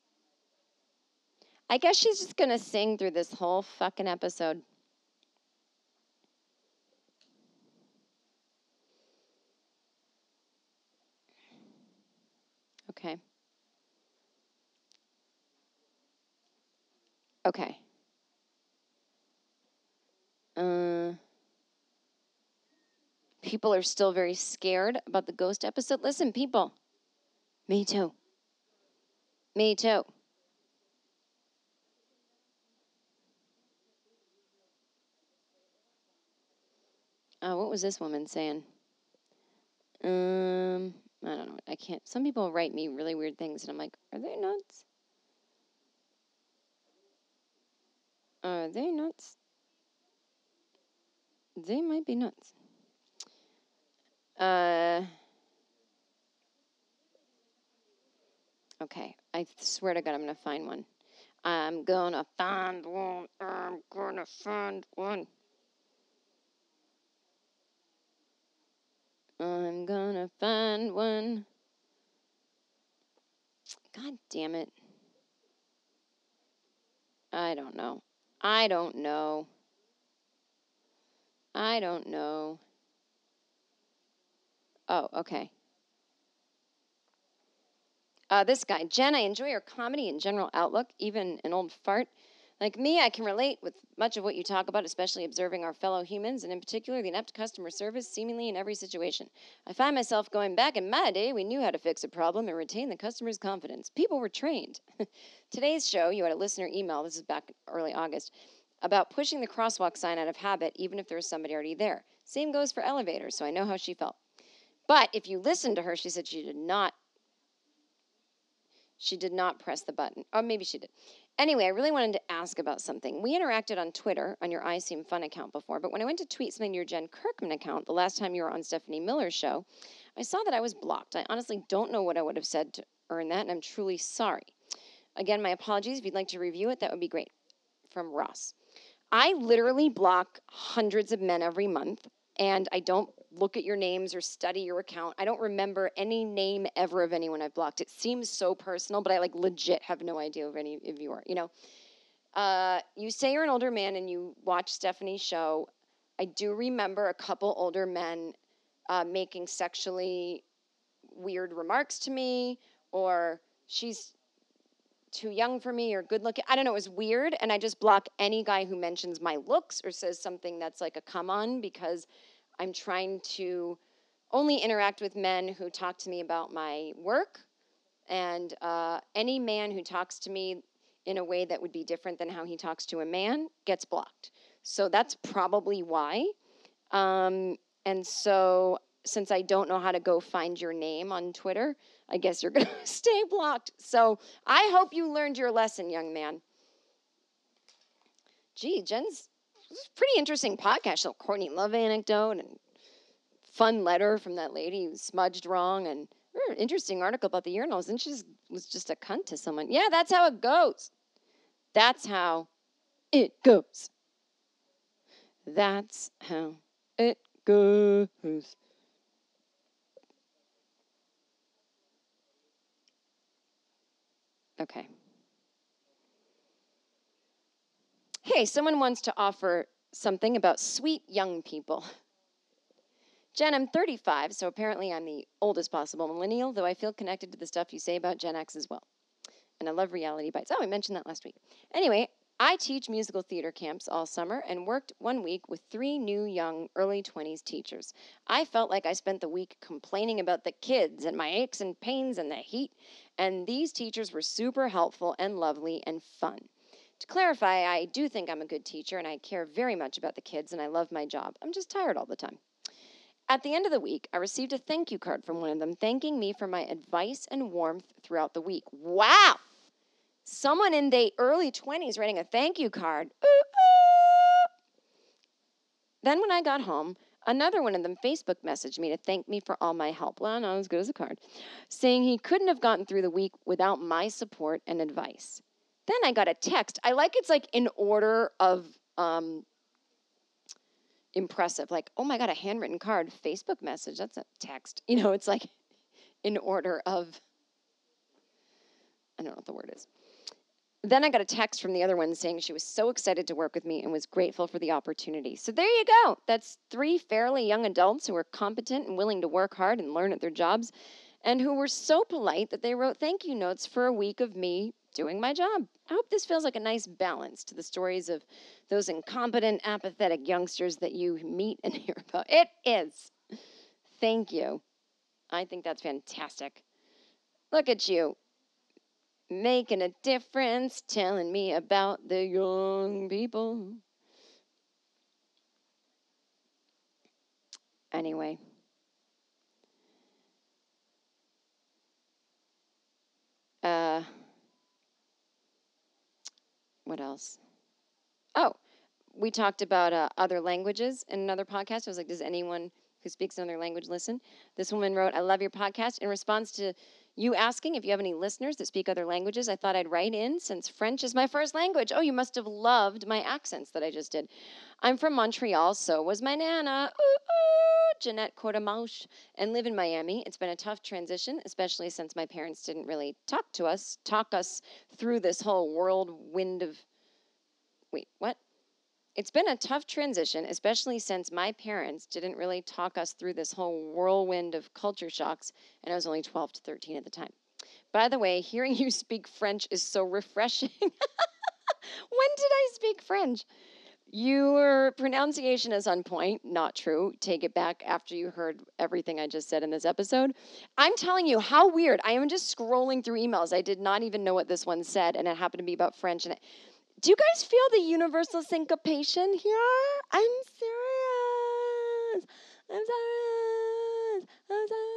I guess she's just going to sing through this whole fucking episode. Okay. Okay. People are still very scared about the ghost episode. Listen, people. Me too. Me too. What was this woman saying? I don't know. I can't. Some people write me really weird things, and I'm like, are they nuts? Are they nuts? They might be nuts. Okay. I swear to God, I'm going to find one. I'm going to find one. I'm going to find one. I'm going to find one. God damn it. I don't know. I don't know. I don't know. Oh, okay. This guy, Jen, I enjoy your comedy and general outlook, even an old fart. Like me, I can relate with much of what you talk about, especially observing our fellow humans, and in particular, the inept customer service seemingly in every situation. I find myself going back in my day, we knew how to fix a problem and retain the customer's confidence. People were trained. Today's show, you had a listener email, this is back early August, about pushing the crosswalk sign out of habit, even if there was somebody already there. Same goes for elevators, so I know how she felt. But if you listen to her, she said she did not press the button. Or maybe she did. Anyway, I really wanted to ask about something. We interacted on Twitter on your I Seem Fun account before, but when I went to tweet something to your Jen Kirkman account the last time you were on Stephanie Miller's show, I saw that I was blocked. I honestly don't know what I would have said to earn that, and I'm truly sorry. Again, my apologies. If you'd like to review it, that would be great. From Ross. I literally block hundreds of men every month, and I don't look at your names or study your account. I don't remember any name ever of anyone I've blocked. It seems so personal, but I like legit have no idea of any of you are. You know, you say you're an older man and you watch Stephanie's show. I do remember a couple older men making sexually weird remarks to me, or she's too young for me or good looking. I don't know. It was weird. And I just block any guy who mentions my looks or says something that's like a come on, because I'm trying to only interact with men who talk to me about my work. And any man who talks to me in a way that would be different than how he talks to a man gets blocked. So that's probably why. And so since I don't know how to go find your name on Twitter, I guess you're going to stay blocked. So I hope you learned your lesson, young man. Gee, Jen's pretty interesting podcast. So Courtney Love anecdote and fun letter from that lady who smudged wrong, and interesting article about the urinals. And she was just a cunt to someone. Yeah, that's how it goes. That's how it goes. That's how it goose. Okay. Hey, someone wants to offer something about sweet young people. Jen, I'm 35, so apparently I'm the oldest possible millennial, though I feel connected to the stuff you say about Gen X as well. And I love Reality Bites. Oh, I mentioned that last week. Anyway, I teach musical theater camps all summer and worked 1 week with 3 new young early 20s teachers. I felt like I spent the week complaining about the kids and my aches and pains and the heat, and these teachers were super helpful and lovely and fun. To clarify, I do think I'm a good teacher and I care very much about the kids and I love my job. I'm just tired all the time. At the end of the week, I received a thank you card from one of them thanking me for my advice and warmth throughout the week. Wow! Someone in their early 20s writing a thank you card. Ooh, ooh. Then when I got home, another one of them Facebook messaged me to thank me for all my help. Well, not as good as a card. Saying he couldn't have gotten through the week without my support and advice. Then I got a text. I like it's like in order of impressive. Like, oh my God, a handwritten card, Facebook message. That's a text. You know, it's like in order of, I don't know what the word is. Then I got a text from the other one saying she was so excited to work with me and was grateful for the opportunity. So there you go. That's 3 fairly young adults who are competent and willing to work hard and learn at their jobs and who were so polite that they wrote thank you notes for a week of me doing my job. I hope this feels like a nice balance to the stories of those incompetent, apathetic youngsters that you meet and hear about. It is. Thank you. I think that's fantastic. Look at you. Making a difference, telling me about the young people. Anyway. What else? Oh, we talked about other languages in another podcast. I was like, does anyone who speaks another language listen? This woman wrote, I love your podcast. In response to you asking if you have any listeners that speak other languages, I thought I'd write in since French is my first language. Oh, you must have loved my accents that I just did. I'm from Montreal, so was my nana. Ooh, ooh, Jeanette Courtemanche, and live in Miami. It's been a tough transition, especially since my parents didn't really talk us through this whole whirlwind of, wait, what? It's been a tough transition, especially since my parents didn't really talk us through this whole whirlwind of culture shocks, and I was only 12 to 13 at the time. By the way, hearing you speak French is so refreshing. When did I speak French? Your pronunciation is on point. Not true. Take it back after you heard everything I just said in this episode. I'm telling you, how weird. I am just scrolling through emails. I did not even know what this one said, and it happened to be about French. And do you guys feel the universal syncopation here? I'm serious. I'm serious. I'm serious.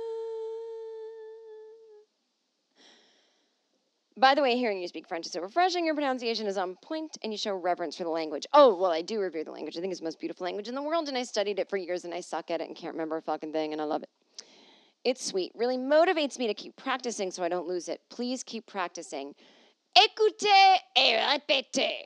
By the way, hearing you speak French is so refreshing. Your pronunciation is on point, and you show reverence for the language. Oh, well, I do revere the language. I think it's the most beautiful language in the world, and I studied it for years, and I suck at it and can't remember a fucking thing, and I love it. It's sweet. Really motivates me to keep practicing so I don't lose it. Please keep practicing. Écoutez et répétez.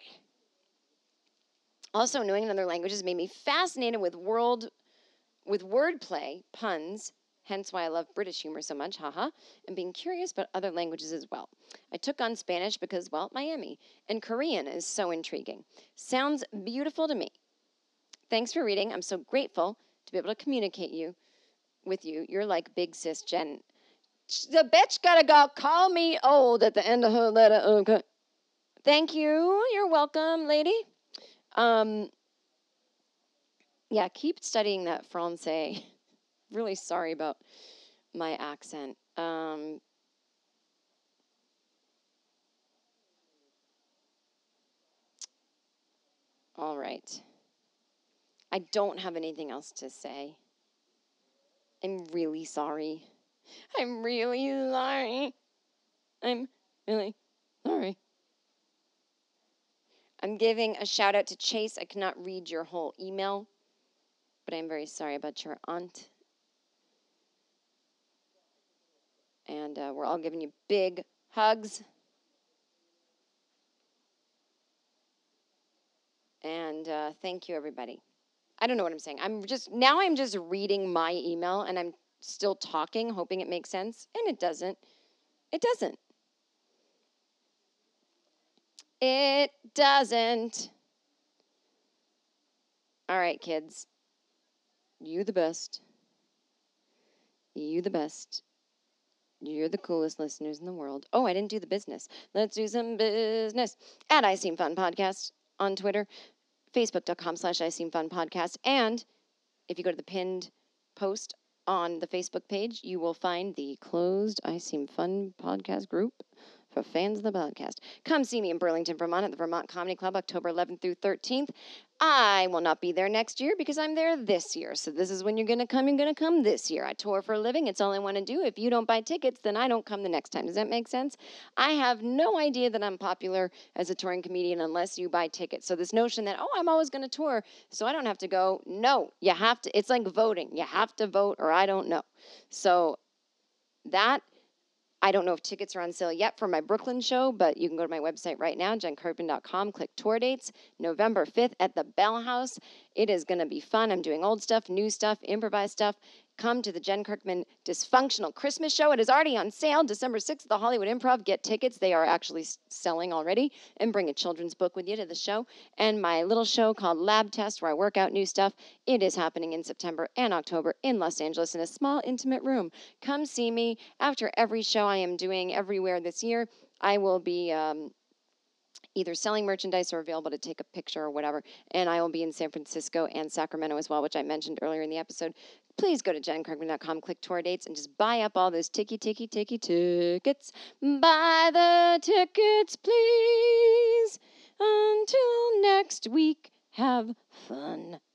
Also, knowing another languages made me fascinated with wordplay, puns, hence why I love British humor so much, haha, and being curious about other languages as well. I took on Spanish because, well, Miami, and Korean is so intriguing. Sounds beautiful to me. Thanks for reading. I'm so grateful to be able to communicate with you. You're like big sis Jen. The bitch gotta go call me old at the end of her letter. Okay. Thank you. You're welcome, lady. Yeah, keep studying that Francais. Really sorry about my accent. All right. I don't have anything else to say. I'm really sorry. I'm really sorry. I'm really sorry. I'm giving a shout out to Chase. I cannot read your whole email, but I'm very sorry about your aunt. And we're all giving you big hugs. And thank you, everybody. I don't know what I'm saying. I'm just reading my email and I'm still talking, hoping it makes sense, and it doesn't. It doesn't. It doesn't. All right, kids. You the best. You the best. You're the coolest listeners in the world. Oh, I didn't do the business. Let's do some business. At I Seem Fun Podcast on Twitter, Facebook.com/I Seem Fun Podcast. And if you go to the pinned post on the Facebook page, you will find the closed I Seem Fun Podcast group for fans of the podcast. Come see me in Burlington, Vermont at the Vermont Comedy Club, October 11th through 13th. I will not be there next year because I'm there this year. So this is when you're going to come this year. I tour for a living. It's all I want to do. If you don't buy tickets, then I don't come the next time. Does that make sense? I have no idea that I'm popular as a touring comedian unless you buy tickets. So this notion that, oh, I'm always going to tour, so I don't have to go. No, you have to. It's like voting. You have to vote or I don't know. So that, I don't know if tickets are on sale yet for my Brooklyn show, but you can go to my website right now, jenkirkman.com, click tour dates, November 5th at the Bell House. It is going to be fun. I'm doing old stuff, new stuff, improvised stuff. Come to the Jen Kirkman Dysfunctional Christmas Show. It is already on sale, December 6th at the Hollywood Improv. Get tickets. They are actually selling already. And bring a children's book with you to the show. And my little show called Lab Test, where I work out new stuff. It is happening in September and October in Los Angeles in a small, intimate room. Come see me. After every show I am doing everywhere this year, I will be either selling merchandise or available to take a picture or whatever. And I will be in San Francisco and Sacramento as well, which I mentioned earlier in the episode. Please go to jenkirkman.com, click tour dates, and just buy up all those tickets. Buy the tickets, please. Until next week, have fun.